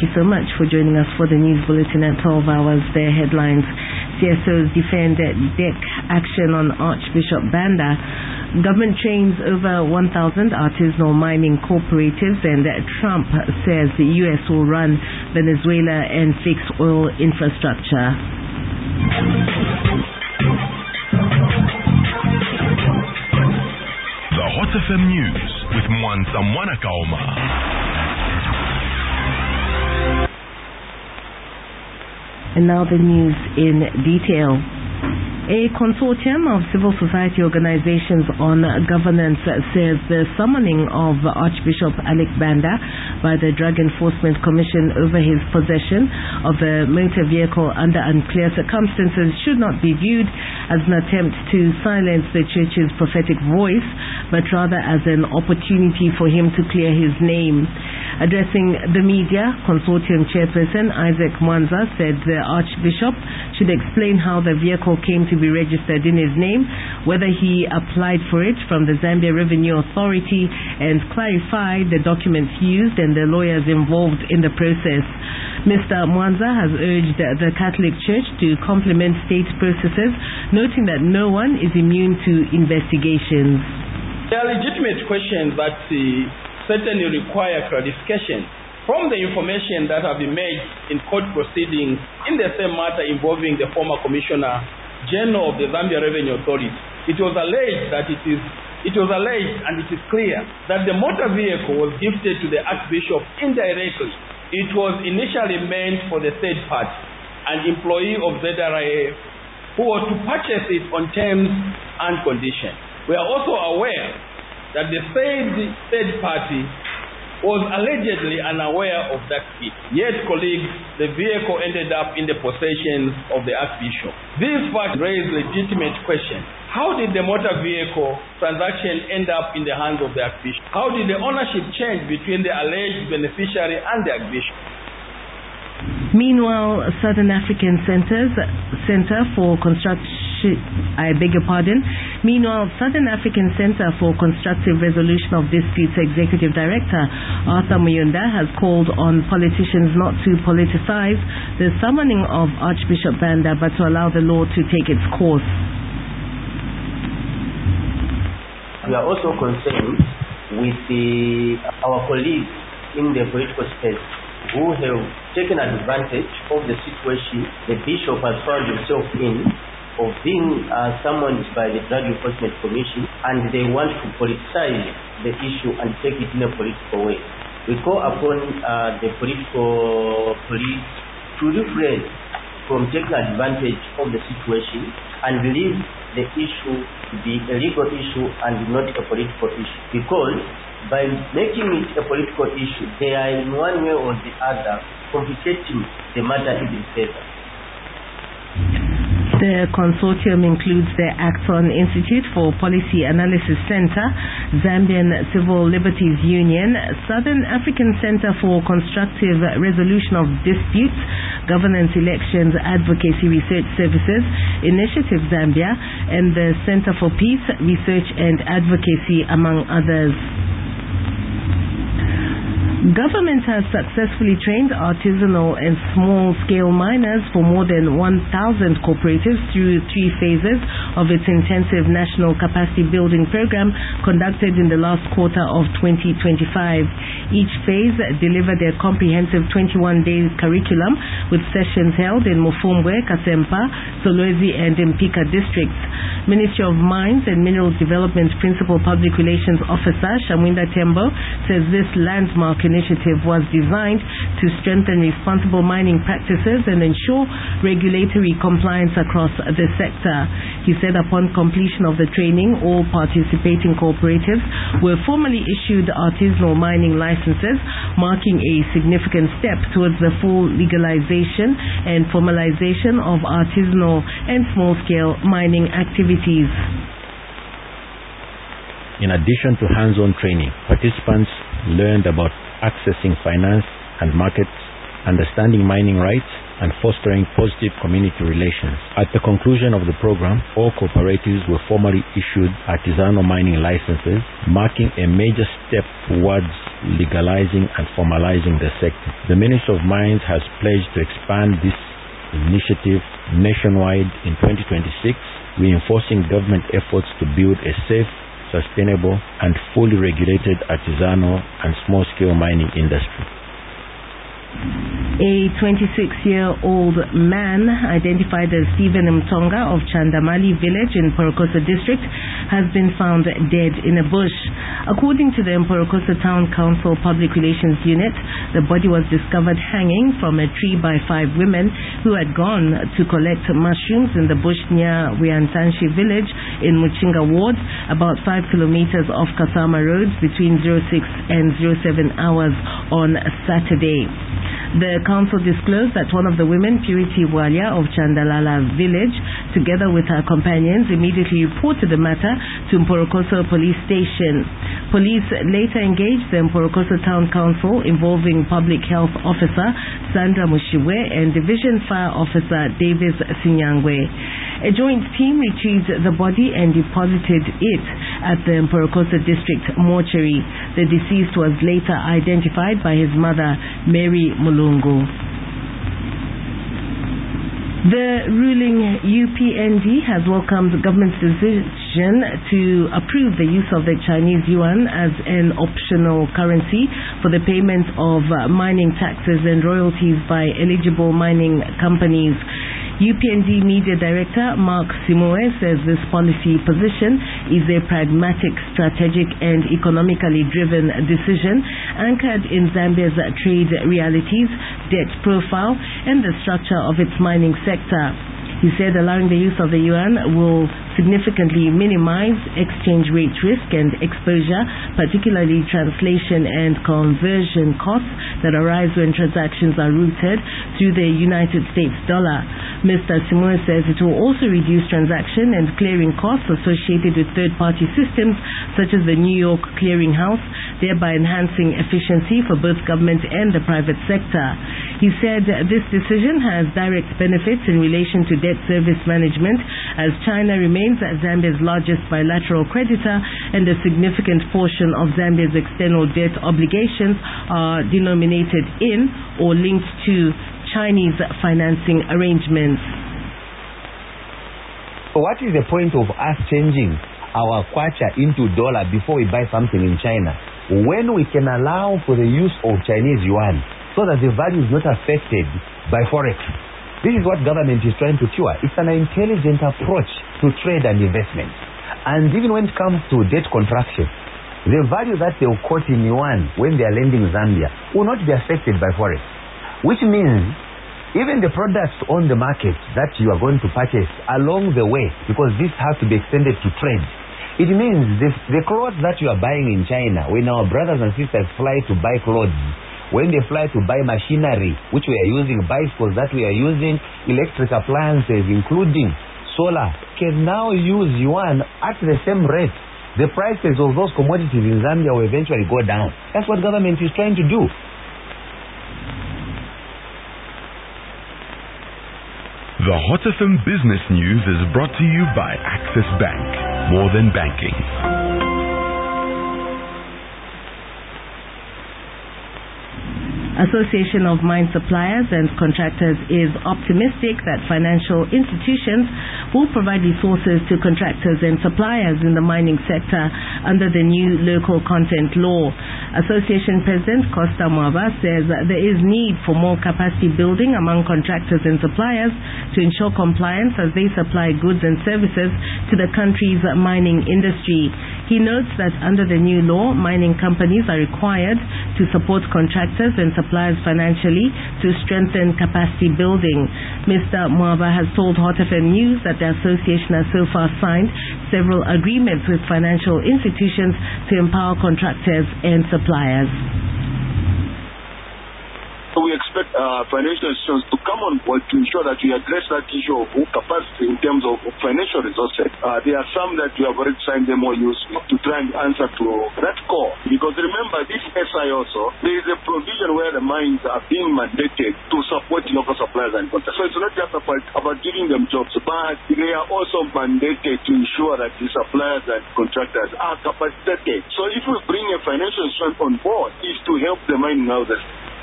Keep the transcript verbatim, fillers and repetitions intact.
you so much for joining us for the news bulletin at twelve hours. Their headlines: C S Os defend D E C action on Archbishop Banda. Government trains over one thousand artisanal mining cooperatives, and Trump says the U S will run Venezuela and fix oil infrastructure. The Hot F M News with Mwansa Mwanakaoma. And now the news in detail. A consortium of civil society organizations on governance says the summoning of Archbishop Alec Banda by the Drug Enforcement Commission over his possession of a motor vehicle under unclear circumstances should not be viewed as an attempt to silence the church's prophetic voice, but rather as an opportunity for him to clear his name. Addressing the media, consortium chairperson Isaac Mwanza said the Archbishop should explain how the vehicle came to be registered in his name, whether he applied for it from the Zambia Revenue Authority, and clarify the documents used and the lawyers involved in the process. Mister Mwanza has urged the Catholic Church to complement state processes, noting that no one is immune to investigations. There are legitimate questions that uh, certainly require clarification. From the information that have been made in court proceedings in the same matter involving the former Commissioner General of the Zambia Revenue Authority, it was alleged that it is it was alleged and it is clear that the motor vehicle was gifted to the Archbishop indirectly. It was initially meant for the third party, an employee of Z R I F, who was to purchase it on terms and conditions. We are also aware that the said third party was allegedly unaware of that feat. Yet, colleagues, the vehicle ended up in the possession of the Archbishop. These facts raise legitimate questions. How did the motor vehicle transaction end up in the hands of the Archbishop? How did the ownership change between the alleged beneficiary and the Archbishop? Meanwhile, Southern African Centers, Center for Construction, I beg your pardon. Meanwhile, Southern African Center for Constructive Resolution of Disputes Executive Director Arthur Muyunda has called on politicians not to politicize the summoning of Archbishop Banda, but to allow the law to take its course. We are also concerned with the, our colleagues in the political space who have taken advantage of the situation the bishop has found himself in, of being uh, summoned by the Drug Enforcement Commission, and they want to politicize the issue and take it in a political way. We call upon uh, the political police to refrain from taking advantage of the situation and leave the issue to be a legal issue and not a political issue, because by making it a political issue, they are in one way or the other complicating the matter even further. The consortium includes the Axon Institute for Policy Analysis Center, Zambian Civil Liberties Union, Southern African Center for Constructive Resolution of Disputes, Governance Elections Advocacy Research Services, Initiative Zambia, and the Center for Peace, Research and Advocacy, among others. Government has successfully trained artisanal and small-scale miners for more than one thousand cooperatives through three phases of its intensive national capacity building program conducted in the last quarter of twenty twenty-five. Each phase delivered a comprehensive twenty-one day curriculum with sessions held in Mufumbwe, Kasempa, Solwezi and Mpika districts. Ministry of Mines and Minerals Development Principal Public Relations Officer Shamwinda Tembo says this landmark initiative was designed to strengthen responsible mining practices and ensure regulatory compliance across the sector. He said upon completion of the training, all participating cooperatives were formally issued artisanal mining licenses, marking a significant step towards the full legalization and formalization of artisanal and small-scale mining activities. In addition to hands-on training, participants learned about accessing finance and markets, understanding mining rights, and fostering positive community relations. At the conclusion of the program, all cooperatives were formally issued artisanal mining licenses, marking a major step towards legalizing and formalizing the sector. The Ministry of Mines has pledged to expand this initiative nationwide in twenty twenty-six, reinforcing government efforts to build a safe, sustainable, and fully regulated artisanal and small-scale mining industry. A twenty-six-year-old man identified as Stephen Mtonga of Chandamali village in Porokosa district has been found dead in a bush. According to the Porokosa Town Council Public Relations Unit, the body was discovered hanging from a tree by five women who had gone to collect mushrooms in the bush near Wiantanshi village in Muchinga ward, about five kilometers off Kasama Road between zero six and zero seven hours on Saturday. The council disclosed that one of the women, Purity Walia of Chandalala village, together with her companions, immediately reported the matter to Mporokoso police station. Police later engaged the Mporokoso Town Council involving Public Health Officer Sandra Mushiwe and Division Fire Officer Davis Sinyangwe. A joint team retrieved the body and deposited it at the Mporokoso District mortuary. The deceased was later identified by his mother, Mary Mulungu. The ruling U P N D has welcomed the government's decision to approve the use of the Chinese yuan as an optional currency for the payment of mining taxes and royalties by eligible mining companies. U P N D Media Director Mark Simoe says this policy position is a pragmatic, strategic and economically driven decision anchored in Zambia's trade realities, debt profile and the structure of its mining sector. He said allowing the use of the yuan will significantly minimize exchange rate risk and exposure, particularly translation and conversion costs that arise when transactions are routed through the United States dollar. Mister Simoe says it will also reduce transaction and clearing costs associated with third-party systems such as the New York Clearing House, thereby enhancing efficiency for both government and the private sector. He said this decision has direct benefits in relation to debt service management, as China remains Zambia's largest bilateral creditor and a significant portion of Zambia's external debt obligations are denominated in or linked to Chinese financing arrangements. What is the point of us changing our kwacha into dollar before we buy something in China, when we can allow for the use of Chinese yuan so that the value is not affected by forex? This is what government is trying to cure. It's an intelligent approach to trade and investment. And even when it comes to debt contraction, the value that they will quote in yuan when they are lending Zambia will not be affected by forex. Which means even the products on the market that you are going to purchase along the way, because this has to be extended to trade, it means this, the clothes that you are buying in China, when our brothers and sisters fly to buy clothes, when they fly to buy machinery, which we are using, bicycles that we are using, electric appliances, including solar, can now use yuan at the same rate. The prices of those commodities in Zambia will eventually go down. That's what government is trying to do. The Hot F M Business News is brought to you by Access Bank. More than banking. Association of Mine Suppliers and Contractors is optimistic that financial institutions will provide resources to contractors and suppliers in the mining sector under the new local content law. Association President Costa Mwaba says there is need for more capacity building among contractors and suppliers to ensure compliance as they supply goods and services to the country's mining industry. He notes that under the new law, mining companies are required to support contractors and suppliers financially to strengthen capacity building. Mister Mwaba has told Hot F M News that the association has so far signed several agreements with financial institutions to empower contractors and suppliers. So we expect uh, financial institutions to come on board to ensure that we address that issue of capacity in terms of financial resources. Uh, there are some that we have already signed M O Us to try and answer to that call. Because remember, this S I also, there is a provision where the mines are being mandated to support local suppliers and contractors. So it's not just about, about giving them jobs, but they are also mandated to ensure that the suppliers and contractors are capacitated. So if we bring a financial strength on board, is to help the mining houses